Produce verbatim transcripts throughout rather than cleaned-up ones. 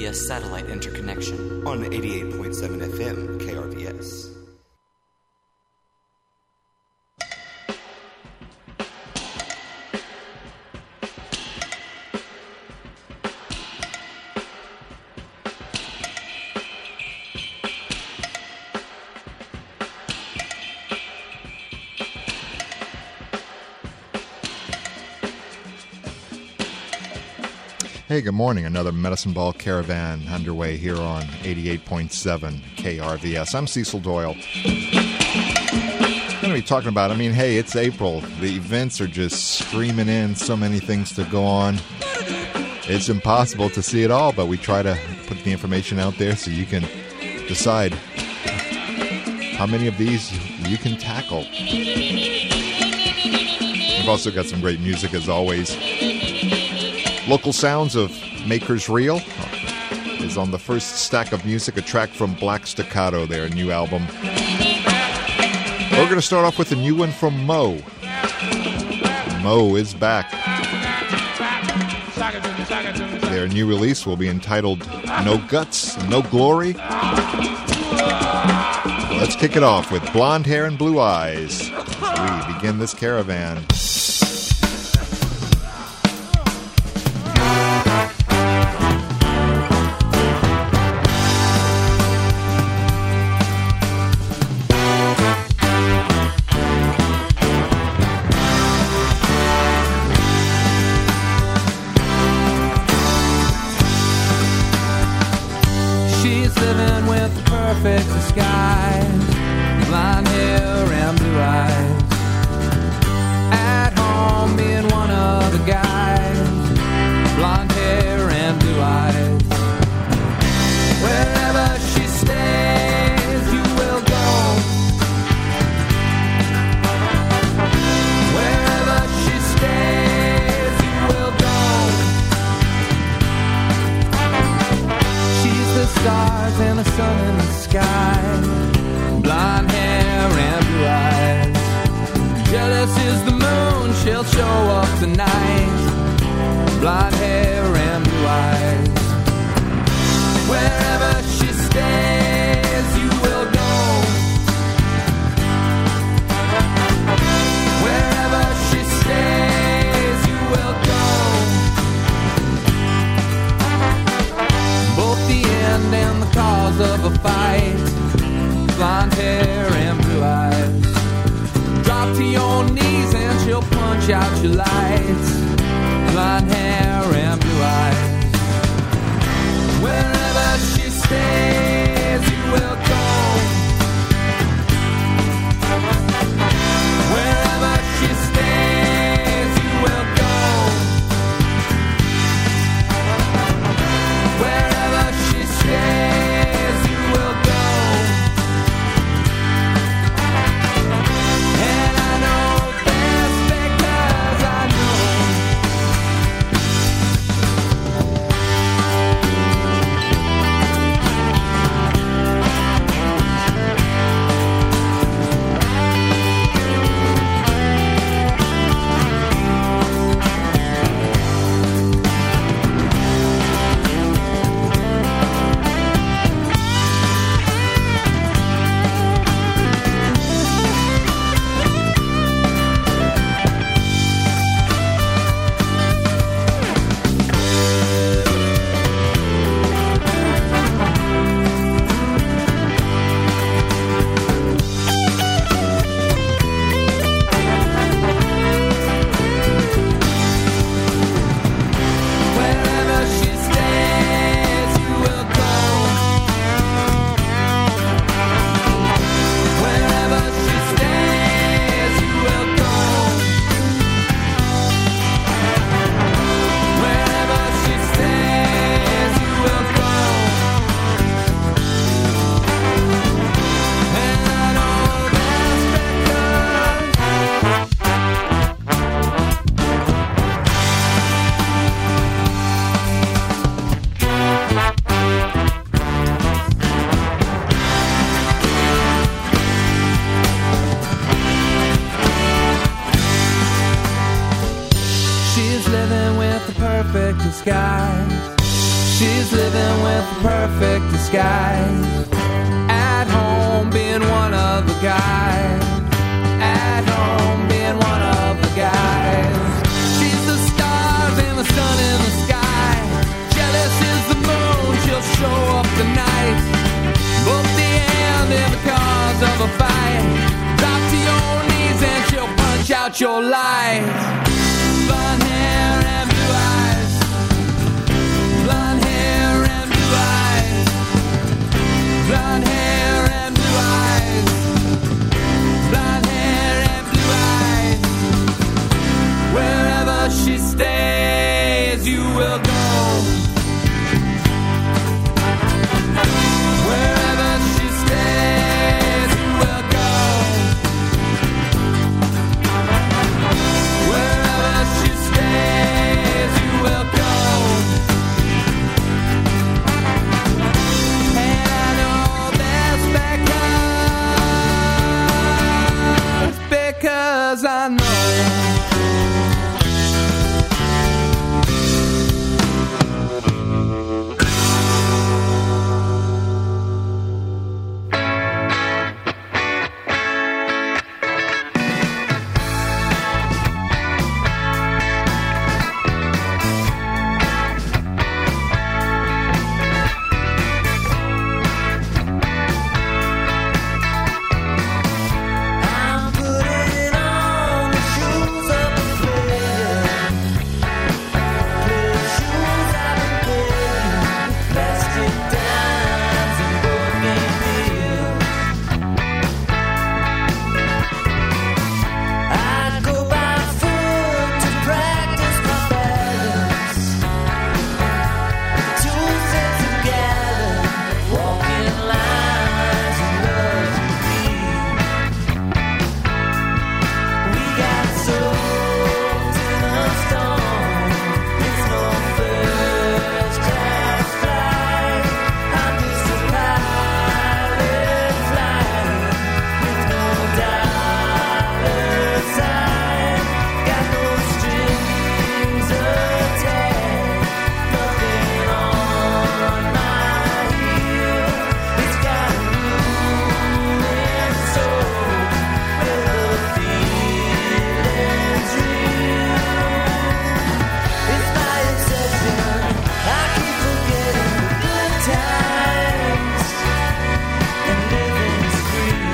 via satellite interconnection. On eighty-eight point seven F M, K R V S. Hey, good morning. Another Medicine Ball Caravan underway here on eighty-eight point seven K R V S. I'm Cecil Doyle. I'm going to be talking about, I mean, hey, it's April. The events are just streaming in, so many things to go on. It's impossible to see it all, but we try to put the information out there so you can decide how many of these you can tackle. We've also got some great music, as always. Local Sounds of Makers Real is on the first stack of music, a track from Black Staccato, their new album. We're going to start off with a new one from Mo. Mo is back. Their new release will be entitled No Guts, No Glory. Let's kick it off with Blonde Hair and Blue Eyes as we begin this caravan. Perfect disguise, blonde hair and blue eyes. At home being one of the guys, blonde hair and blue eyes. Wherever she stays, you will go. Wherever she stays, you will go. She's the stars and the sun in the sky, blonde hair and blue eyes. Jealous is the moon, she'll show up tonight, blonde hair and blue eyes. Wherever she stays, you will go. Wherever she stays, you will go. Both the end and the cause of a fight, blonde hair and blue eyes. Drop to your knees and she'll punch out your lights, blonde hair and blue eyes. Wherever she stays, you will go. Wherever she stays, you will go. Wherever she stays, you will go. And I know this because I know with a perfect disguise. At home being one of the guys. At home being one of the guys. She's the stars and the sun in the sky. Jealous is the moon, she'll show up tonight. Both the end in the cause of a fight. Drop to your knees and she'll punch out your light. Blonde hair and blue eyes. Blonde hair and blue eyes. Blonde hair and blue eyes. Blonde hair and blue eyes. Wherever she stays, you will go. Wherever she stays, you will go. Wherever she stays, you will go. And I know that's because, because I know. I'm putting on the shoes of a player. Play shoes I've been playing. Plastic dimes and broken pills. I go by foot to practice my balance. Two sets together, walking lines and love to be. We got soaked in a storm. It's no first class flight. I'm just a pilot flying with no dollar sign. Got no strings attached, nothing on my heel. It's got a moving soul where the feeling's real. It's my obsession. I keep forgetting the good times and living is free.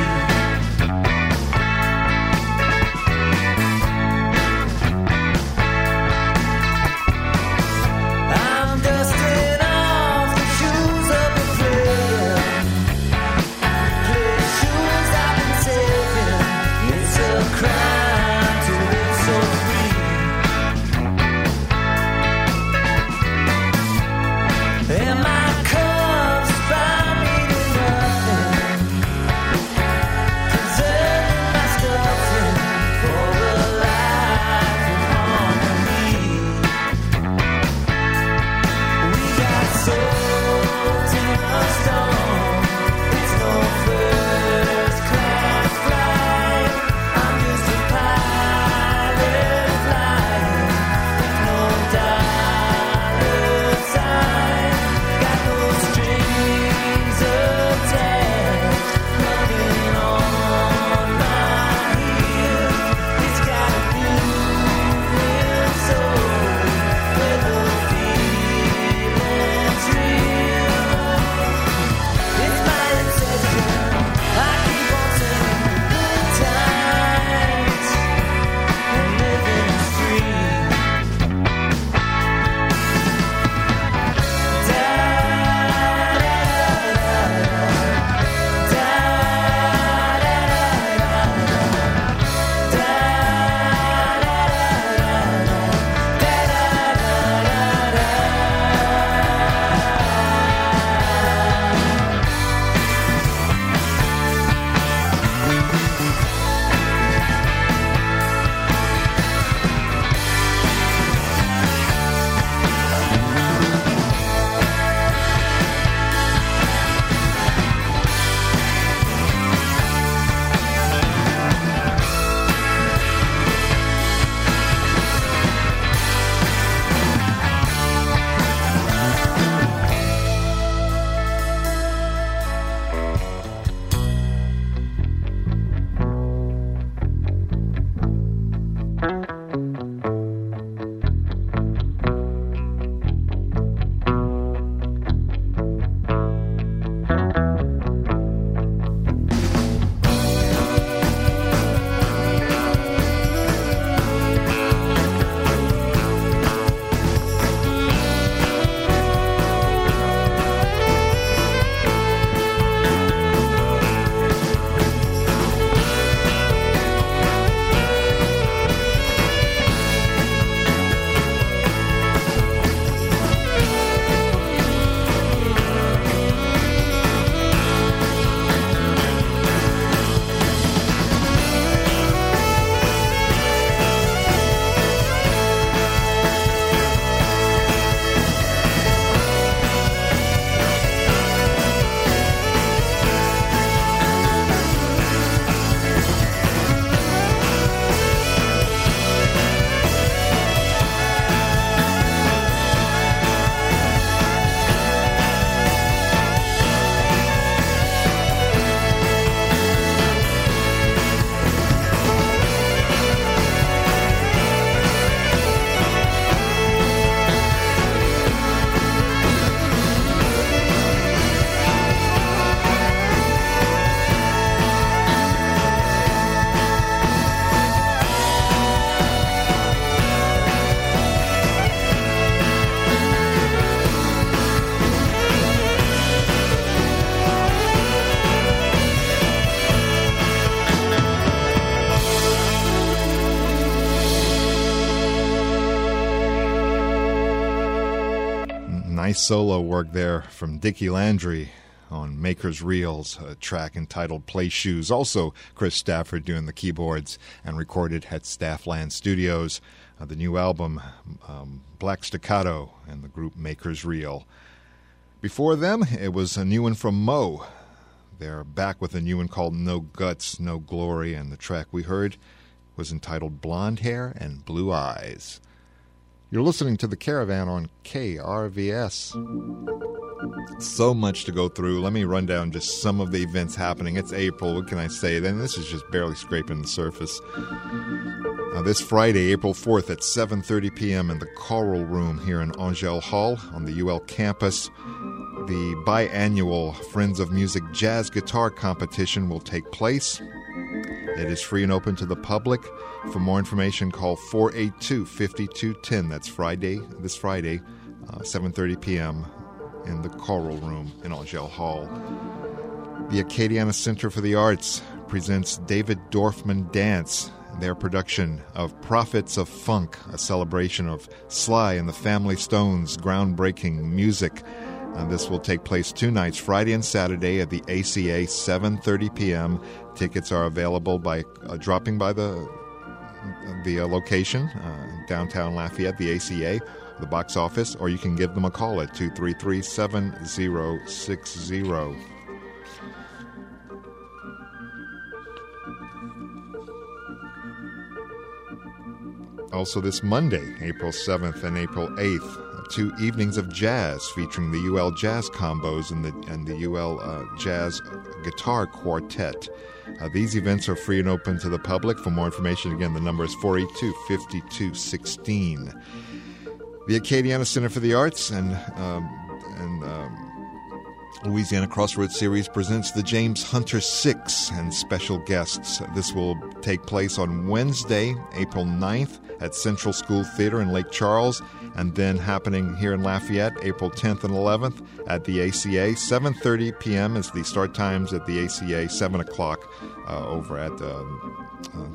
I'm dusting off the shoes of a player. Play shoes I've been saving. It's a crime to live so free. And my cups find me to nothing. Preserving my stuffing for a life of harmony. We got soaked in a storm. It's no first class flight. I'm just a pilot flying with no dollar sign. Got Nice solo work there from Dickie Landry on Maker's Reels, a track entitled Play Shoes. Also, Chris Stafford doing the keyboards and recorded at Staffland Studios. Uh, the new album, um, Black Staccato, and the group Maker's Reel. Before them, it was a new one from Mo. They're back with a new one called No Guts, No Glory, and the track we heard was entitled Blonde Hair and Blue Eyes. You're listening to The Caravan on K R V S. So much to go through. Let me run down just some of the events happening. It's April. What can I say? Then this is just barely scraping the surface. Uh, this Friday, April fourth at seven thirty p.m. in the Choral Room here in Angel Hall on the U L campus, the biannual Friends of Music Jazz Guitar Competition will take place. It is free and open to the public. For more information, call four eight two, five two one zero. That's Friday, this Friday, uh, seven thirty p.m. in the Choral Room in Angel Hall. The Acadiana Center for the Arts presents David Dorfman Dance, their production of Prophets of Funk, a celebration of Sly and the Family Stone's groundbreaking music. And this will take place two nights, Friday and Saturday at the A C A, seven thirty p.m. Tickets are available by uh, dropping by the the uh, location, uh, downtown Lafayette, the A C A, the box office, or you can give them a call at two three three, seven zero six zero. Also this Monday, April seventh and April eighth, two evenings of jazz featuring the U L Jazz Combos and the and the U L uh, Jazz Guitar Quartet. Uh, these events are free and open to the public. For more information, again, the number is four eight two, five two one six. The Acadiana Center for the Arts and um, and um, Louisiana Crossroads Series presents the James Hunter Six and special guests. This will take place on Wednesday, April ninth at Central School Theater in Lake Charles, and then happening here in Lafayette, April tenth and eleventh at the A C A. seven thirty p.m. is the start times at the A C A, seven o'clock uh, over at um,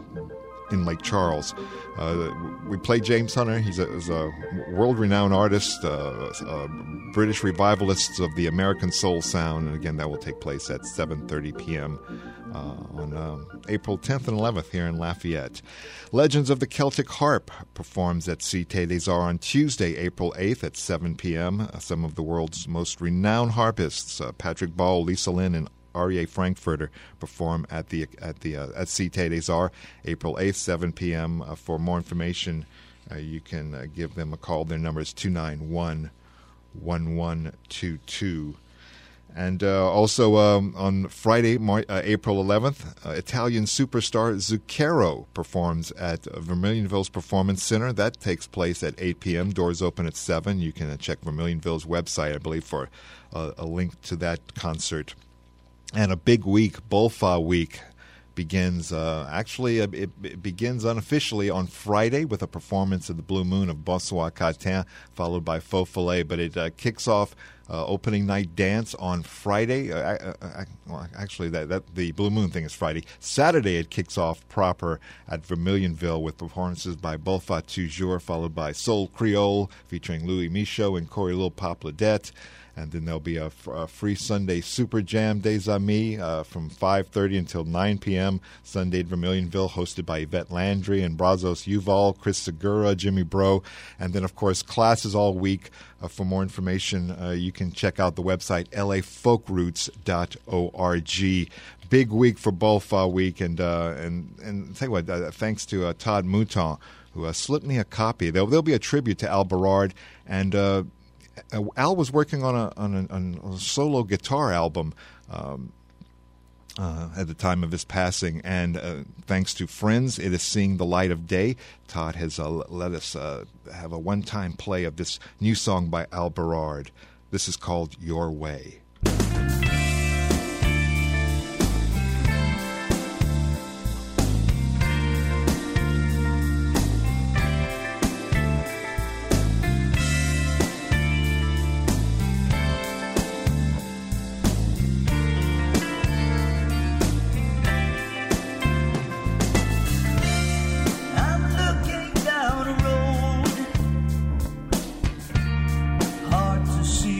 uh, in Lake Charles. Uh, we play James Hunter. He's a, he's a world-renowned artist, uh, uh, British revivalists of the American soul sound, and again, that will take place at seven thirty p.m. Uh, on um, April tenth and eleventh here in Lafayette. Legends of the Celtic Harp performs at Cité des Arts on Tuesday, April eighth at seven p.m. Uh, some of the world's most renowned harpists, uh, Patrick Ball, Lisa Lynn, and Aryeh Frankfurter, perform at the at the uh, at Cité des Arts, April eighth, seven p.m. Uh, for more information, uh, you can uh, give them a call. Their number is two nine one, one one two two. And uh, also um, on Friday, Mar- uh, April eleventh, uh, Italian superstar Zucchero performs at Vermilionville's Performance Center. That takes place at eight p.m. Doors open at seven. You can uh, check Vermilionville's website, I believe, for uh, a link to that concert. And a big week, Bolfa Week, begins, uh, actually, uh, it, it begins unofficially on Friday with a performance of the Blue Moon of Bonsoir Catin, followed by Faux Filet. But it uh, kicks off uh, opening night dance on Friday. Uh, I, I, well, actually, that, that the Blue Moon thing is Friday. Saturday, it kicks off proper at Vermilionville with performances by Bolfa Toujours, followed by Soul Creole, featuring Louis Michaud and Corey Lil Popladette. And then there'll be a, a free Sunday Super Jam des Amis uh, from five thirty until nine p.m. Sunday at Vermilionville, hosted by Yvette Landry and Brazos Yuval, Chris Segura, Jimmy Bro. And then, of course, classes all week. Uh, for more information, uh, you can check out the website L A folk roots dot org. Big week for Bolfa Week. And uh, and, and tell you what, uh, thanks to uh, Todd Mouton, who uh, slipped me a copy. There'll, there'll be a tribute to Al Berard. And uh, Al was working on a on a, on a solo guitar album um, uh, at the time of his passing, and uh, thanks to friends, it is seeing the light of day. Todd has uh, let us uh, have a one-time play of this new song by Al Berard. This is called Your Way. See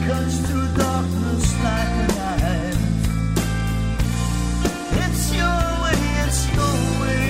cuts through darkness like a knife. It's your way, it's your way.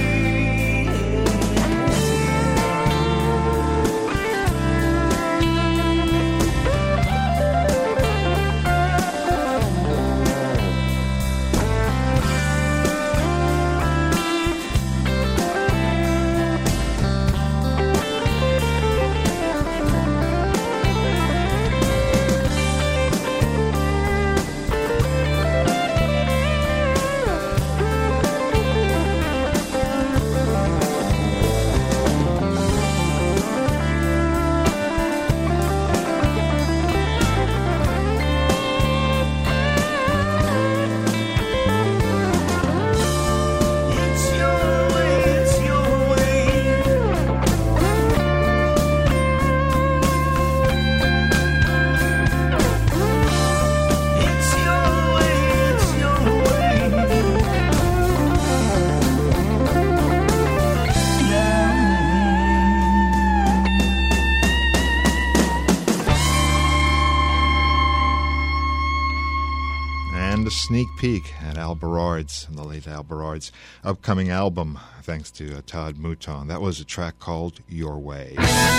Sneak peek at Al Berard's, the late Al Berard's upcoming album, thanks to uh, Todd Mouton. That was a track called Your Way.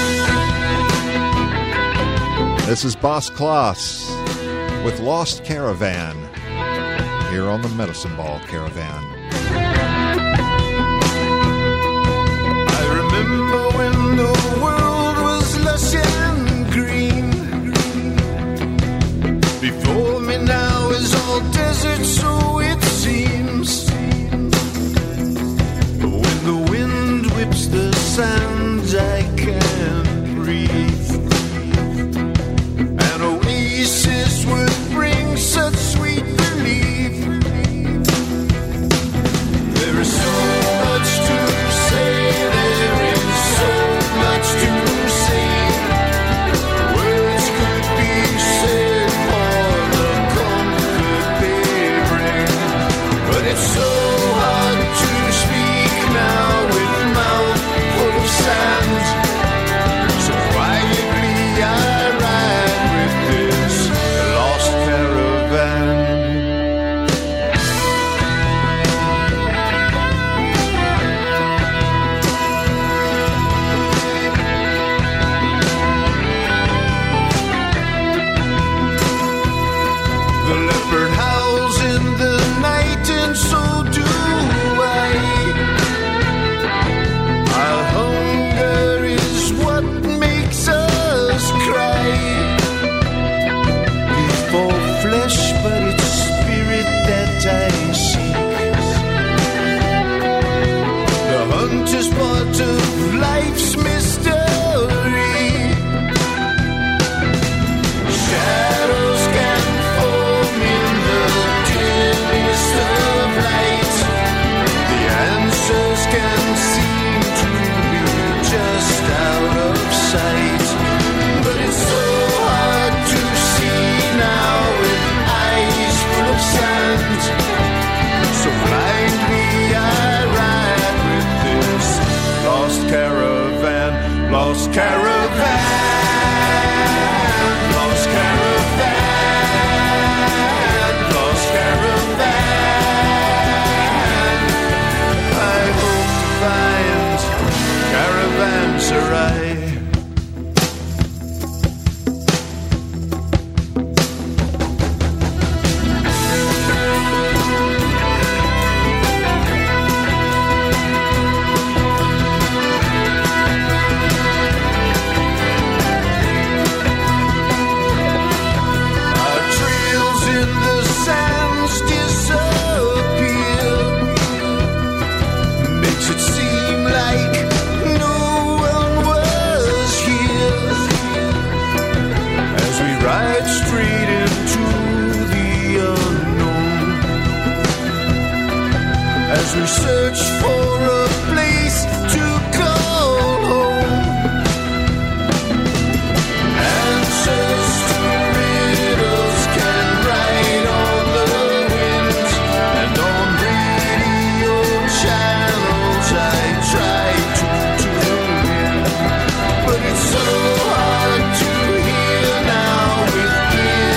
This is Boss Klaus with Lost Caravan here on the Medicine Ball Caravan. I remember when the world was lush and green. Before me now is all desert, so it seems. When the wind whips the sands, I can't breathe. An oasis would bring such sweet relief. There is so much to say, there is so much to say. Words could be said for the comfort they bring, but it's so hard to speak now with mouth full of sand. So quietly I ride with this lost caravan. The leopard howls in the night, and so do I. Our hunger is what makes us cry. We for flesh, but it's spirit that I seek. The hunt is part of life's mystery. Shadows can form in the dimmest of light. The answers can seem to be just out of sight. But it's so hard to see now with eyes full of sand. So blindly I ride with this lost caravan, lost caravan, lost caravan, lost caravan. I hope to find Caravanserai. Our trails in the sands disappear. Makes it seem like no one was here. As we ride straight into the unknown. As we search for a place to call home. Answers to riddles can ride on the wind, and on radio channels I try to tune in, but it's so hard to hear now with ears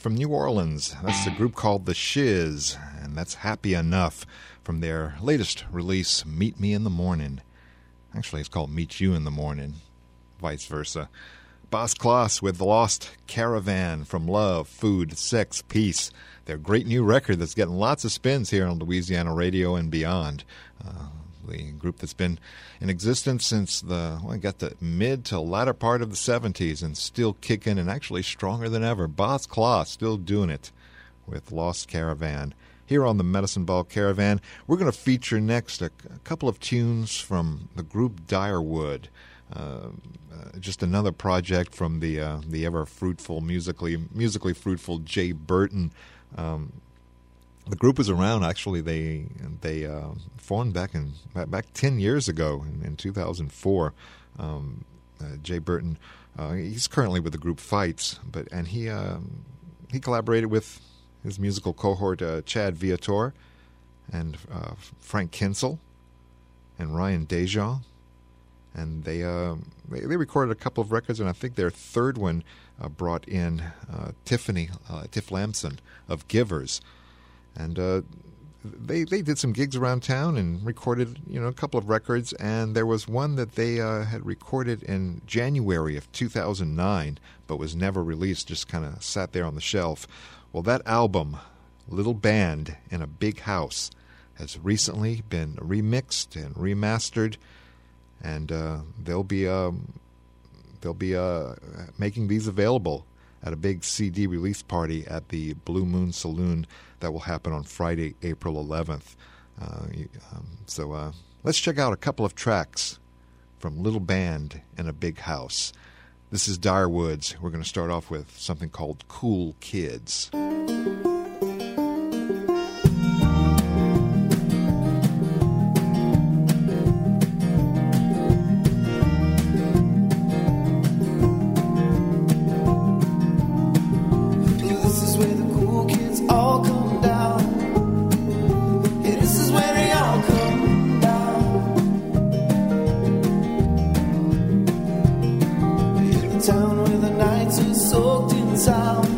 from New Orleans. That's a group called The Shiz, and that's Happy Enough from their latest release, Meet Me in the Morning. Actually, it's called Meet You in the Morning, vice versa. Bas Klaas with The Lost Caravan from Love, Food, Sex, Peace. Their great new record that's getting lots of spins here on Louisiana radio and beyond. Uh, the group that's been in existence since the, well, I got the mid to latter part of the seventies and still kicking and actually stronger than ever. Bas Klaas still doing it with Lost Caravan. Here on the Medicine Ball Caravan, we're going to feature next a, a couple of tunes from the group Direwood. Uh, uh, just another project from the uh, the ever fruitful, musically musically fruitful Jay Burton. Um, The group was around. Actually, they they uh, formed back in back ten years ago in, in two thousand four. Um, uh, Jay Burton, uh, he's currently with the group Fights, but and he uh, he collaborated with his musical cohort uh, Chad Viator and uh, Frank Kinsel and Ryan Dejean, and they, uh, they they recorded a couple of records, and I think their third one uh, brought in uh, Tiffany uh, Tiff Lamson of Givers. And uh, they they did some gigs around town and recorded, you know, a couple of records. And there was one that they uh, had recorded in January of two thousand nine, but was never released, just kind of sat there on the shelf. Well, that album, Little Band in a Big House, has recently been remixed and remastered, and uh, they'll be um, they'll be uh, making these available at a big C D release party at the Blue Moon Saloon that will happen on Friday, April eleventh. Uh, um, so uh, let's check out a couple of tracks from Little Band in a Big House. This is Direwoods. We're going to start off with something called Cool Kids. Town where the nights are soaked in sound.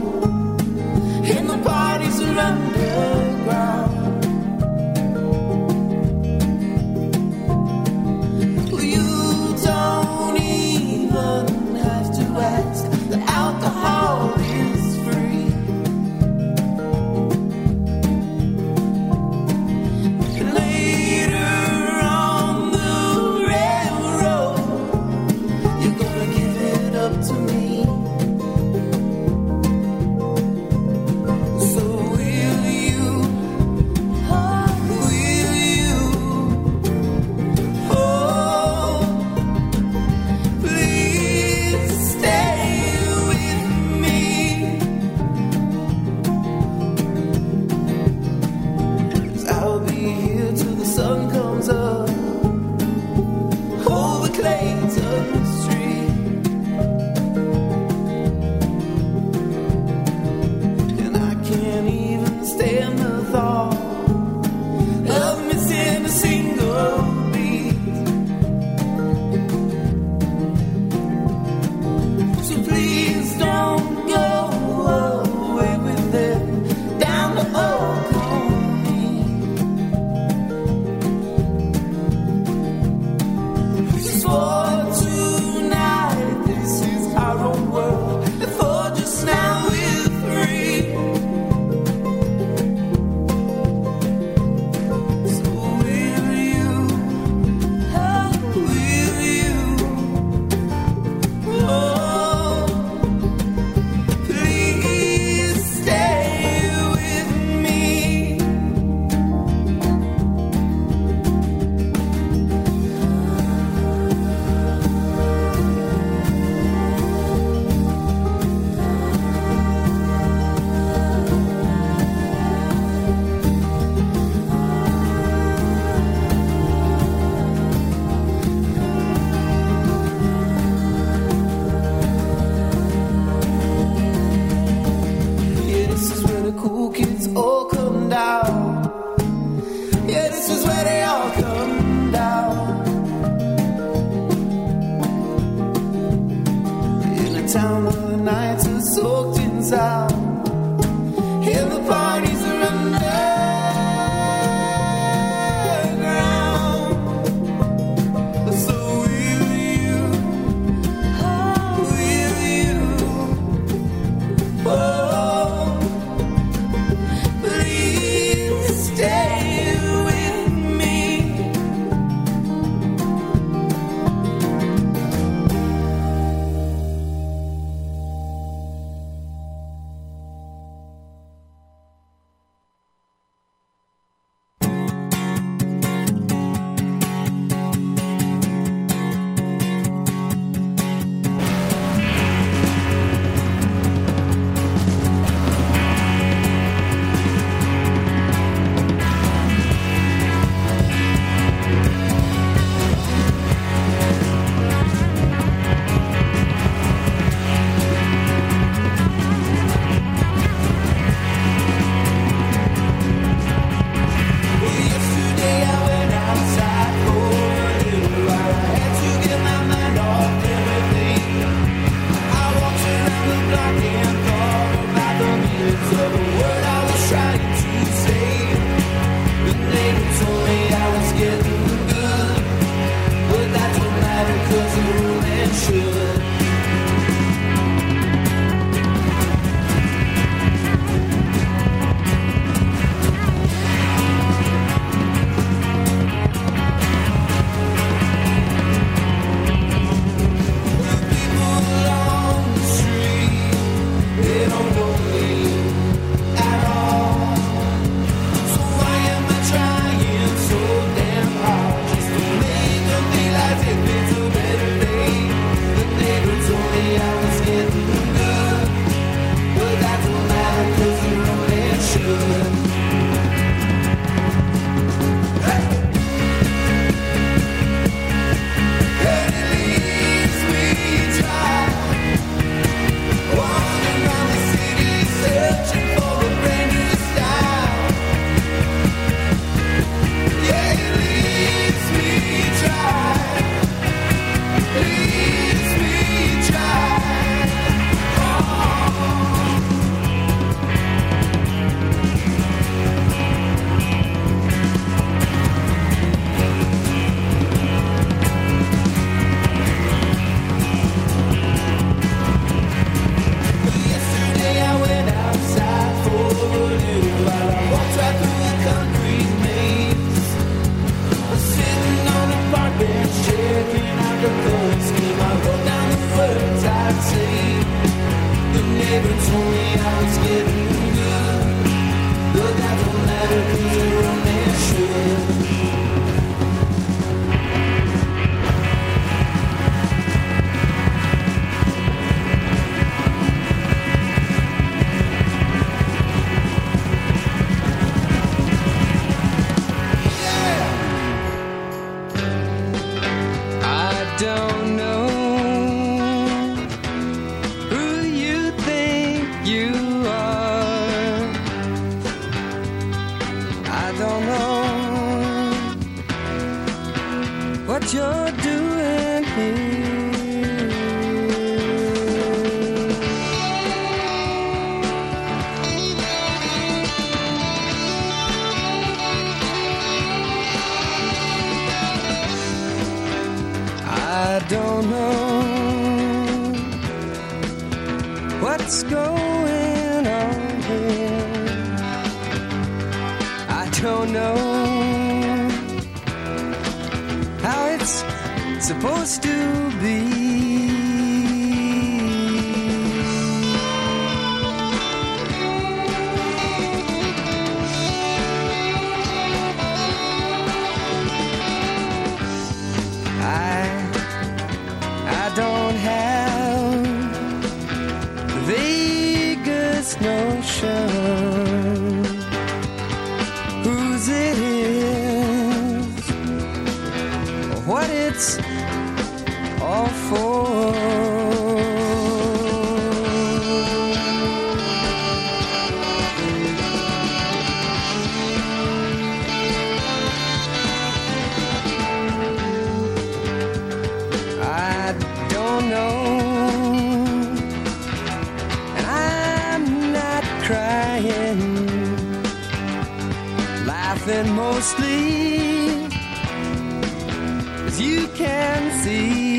don't know who you think you are. I don't know what you're doing here. I don't know what's going on here. I don't know how it's supposed to be. I don't have the vaguest notion whose it is or what it's all for. I don't know, and I'm not crying, laughing mostly, as you can see.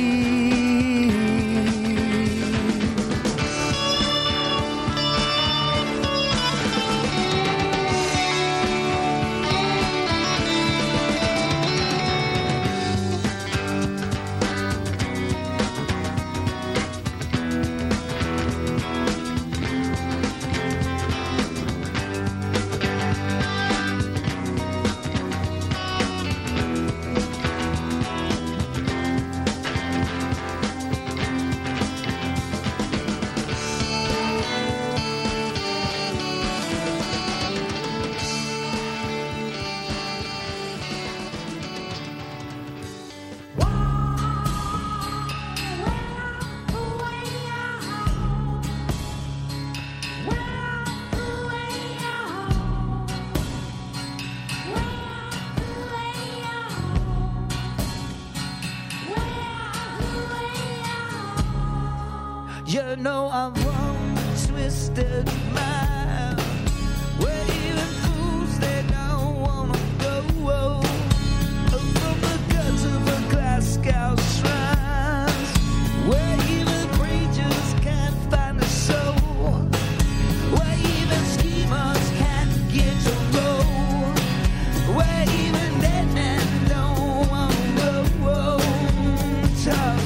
You know I'm wrong, twisted mind, where even fools they don't wanna go from the guts of a Glasgow shrines, where even preachers can't find a soul, where even schemers can't get a roll, where even dead men don't wanna go. Talk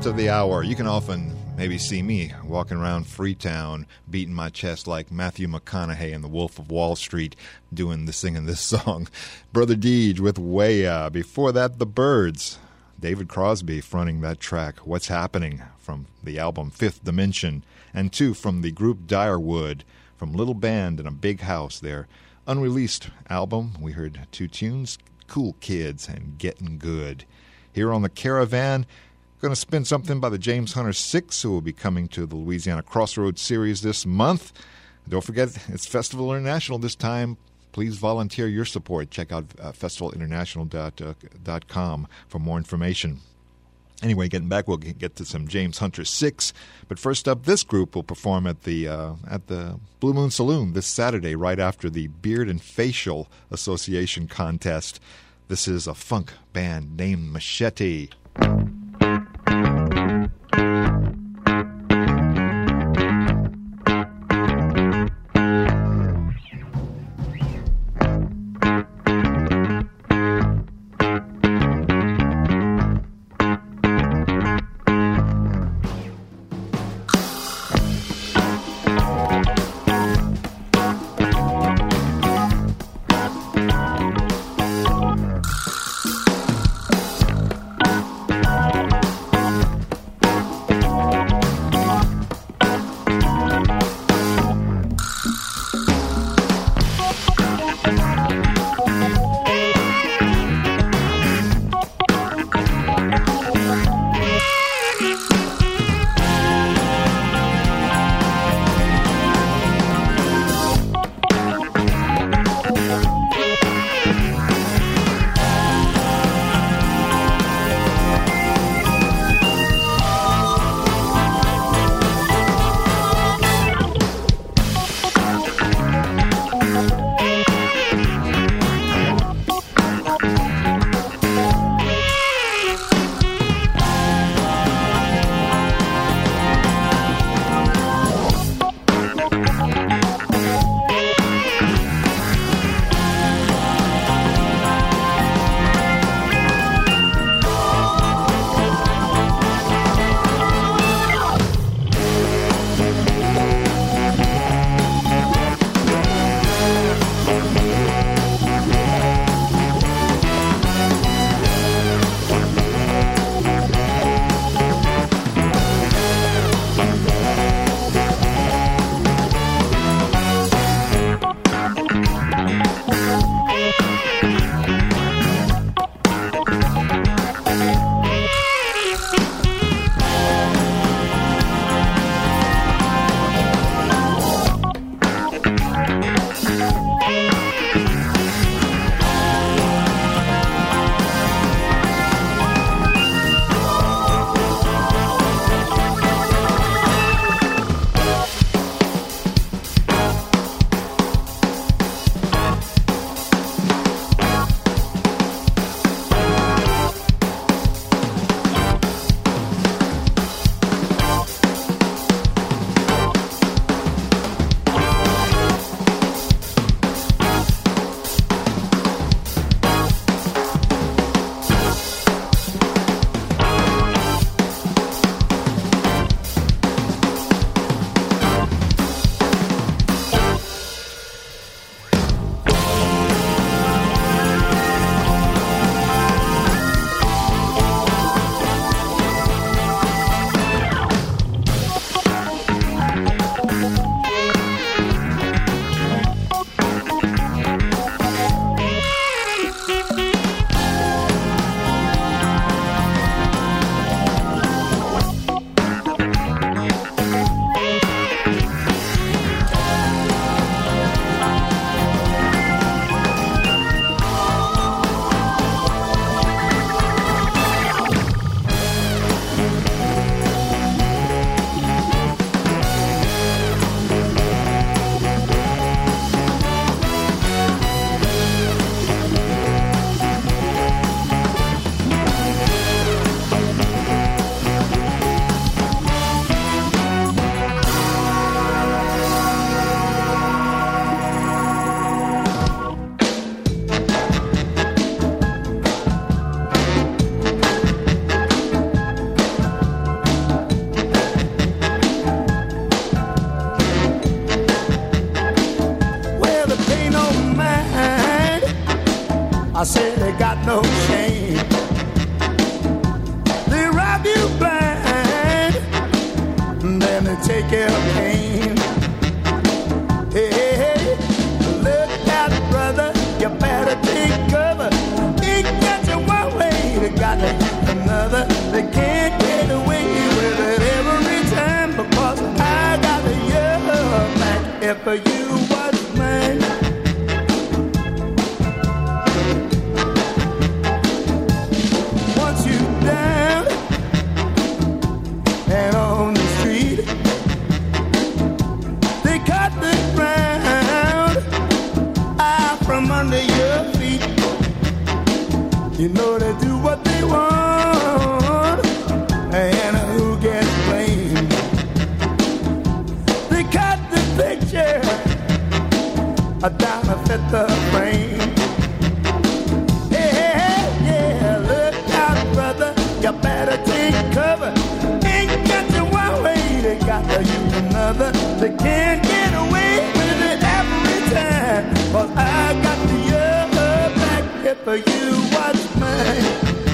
top of the hour. You can often maybe see me walking around Freetown, beating my chest like Matthew McConaughey in The Wolf of Wall Street, doing the singing this song. Brother Deej with Waya. Before that, The Byrds. David Crosby fronting that track, What's Happening, from the album Fifth Dimension. And two from the group Direwood, from Little Band in a Big House, their unreleased album. We heard two tunes, Cool Kids and Getting Good. Here on the Caravan, going to spin something by the James Hunter Six, who will be coming to the Louisiana Crossroads series this month. Don't forget, it's Festival International this time. Please volunteer your support. Check out uh, festival international dot com for more information. Anyway, getting back, we'll get to some James Hunter Six. But first up, this group will perform at the uh, at the Blue Moon Saloon this Saturday, right after the Beard and Facial Association contest. This is a funk band named Machete. I said they got no shame. They rob you blind, then they take your pain. Hey, hey, hey, look out, brother, you better take cover. Ain't got you one way, they got to use another. They can't get away with it every time because I got the your back if you was mine. Once you down and on the street, they cut the ground out from under your feet. You know they do what they want, and who gets blamed? They cut the picture down to fit the frame. Hey, hey, hey, yeah, look out, brother, you better take cover. Ain't got you one way, they got to use another. They can't get away with it every time, 'cause I got the other back if you was mine.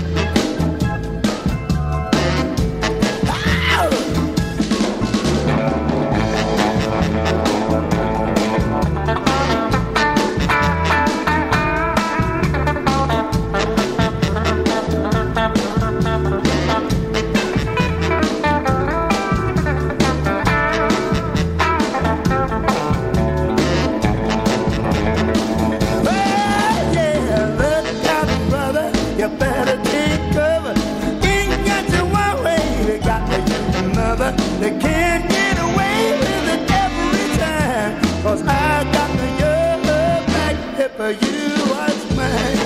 They can't get away with it every time, 'cause I got the other back if you was mine.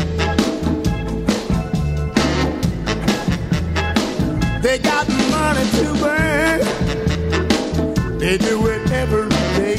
They got money to burn, they do it every day.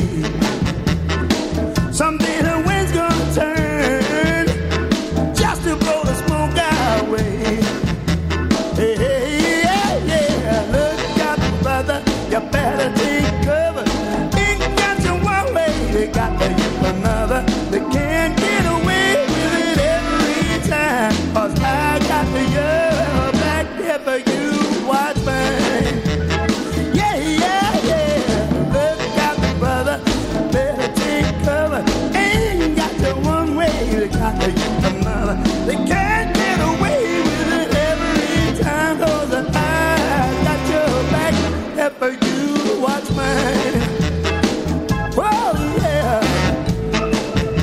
Someday the wind's gonna turn just to blow the smoke away. Hey, hey, yeah, yeah, look out, brother, you better take cover. Ain't got you one way, they got to use another. They can't get away with it every time, 'cause I got the your back there for you, watch mine. Yeah, yeah, yeah, look out, brother, better take cover. Ain't got you one way, they got to use another. They can't get away with it every time, 'cause I got your back there for you, watch mine. Oh, yeah.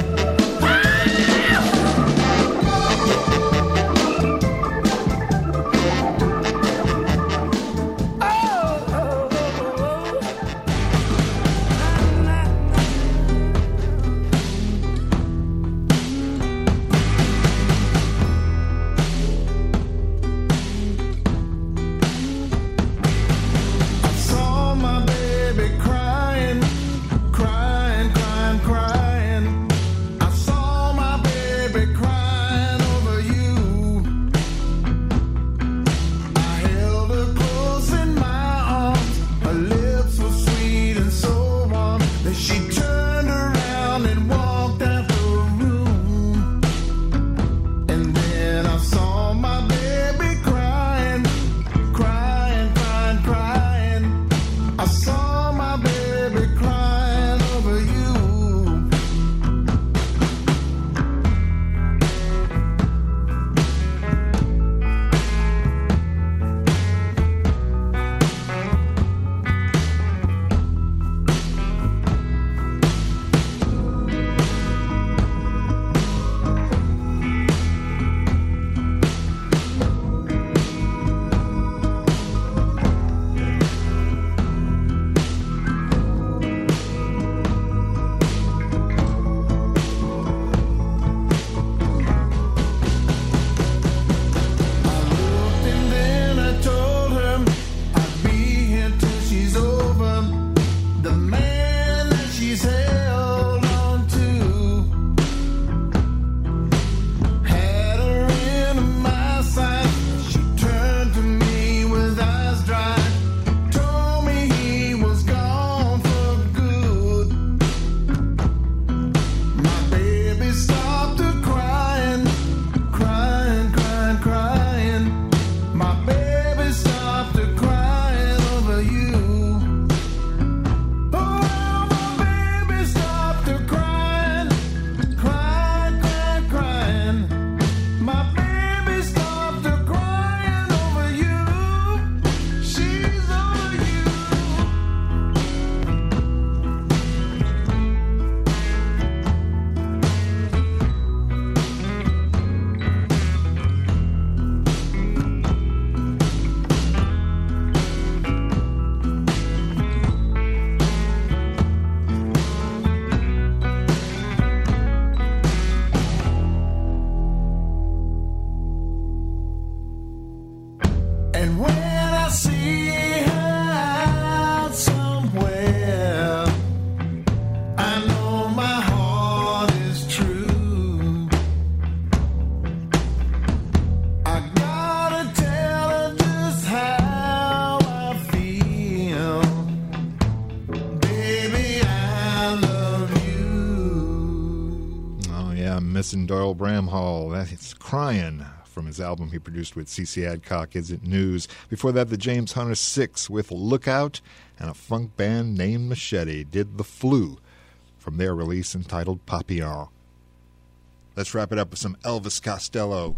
I'm missing Doyle Bramhall. That's Crying from his album he produced with C C Adcock, Is It News? Before that, the James Hunter Six with Lookout, and a funk band named Machete did The Flu from their release entitled Papillon. Let's wrap it up with some Elvis Costello.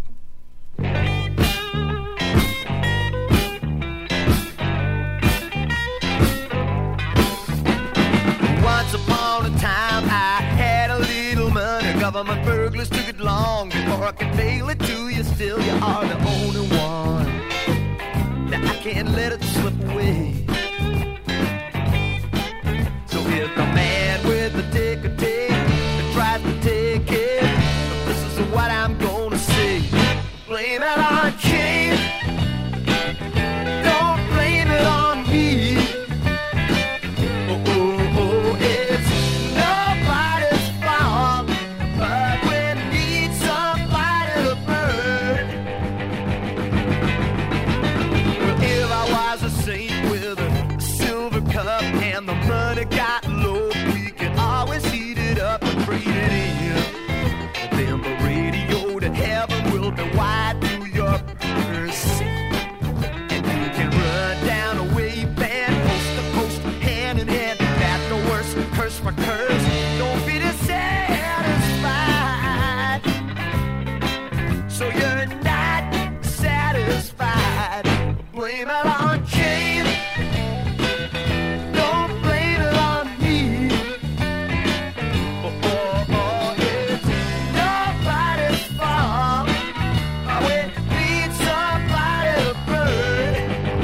Once upon a time I had a little money. Government burglars took it long before I could mail it to you. Still, you are the only one that I can't let it slip away. So if the man with the ticker tape that tries to take it, this is what I'm gonna say. Blame it on King. Don't blame it on me. Oh, oh, oh, it's nobody's fault, but we need somebody to burn. Well, if I was a saint with a silver cup and the money got low, we can always heat it up and breathe it in. Then the radio to heaven will be wide through your purse. And you can run down a wave band, post to post, hand in hand. That's no worse, curse for curse. Don't be dissatisfied. So you're not satisfied. Blame it on Jane. Don't blame it on me. Oh, oh, oh, it's nobody's fault. We need somebody to burn.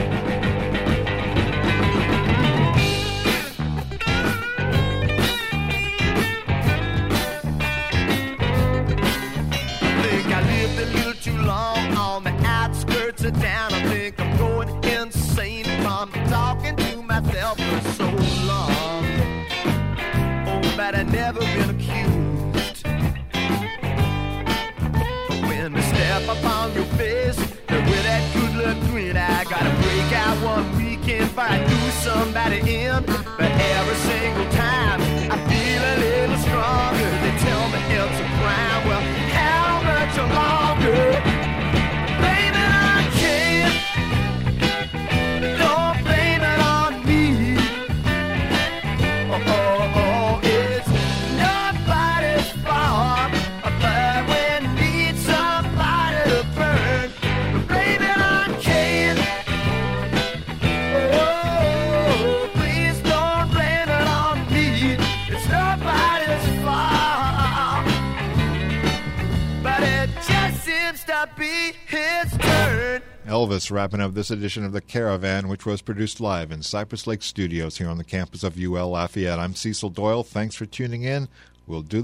I think I lived a little too long on the outskirts of town. I think I'm going insane from talking to myself for so long. Oh, but I've never been accused. But when they step up on your face with that good luck grin, I gotta break out one weekend before I do somebody in. But every single time I feel a little stronger. They tell me it's a crime. Well, how much longer? Blame it on King. Don't blame it on me. Oh, oh, oh, it's nobody's fault, but we need somebody to burn. Blame it on King. Oh, please don't blame it on me. It's nobody's fault, but it just seems to be his turn. Elvis wrapping up this edition of The Caravan, which was produced live in Cypress Lake Studios here on the campus of U L Lafayette. I'm Cecil Doyle. Thanks for tuning in. We'll do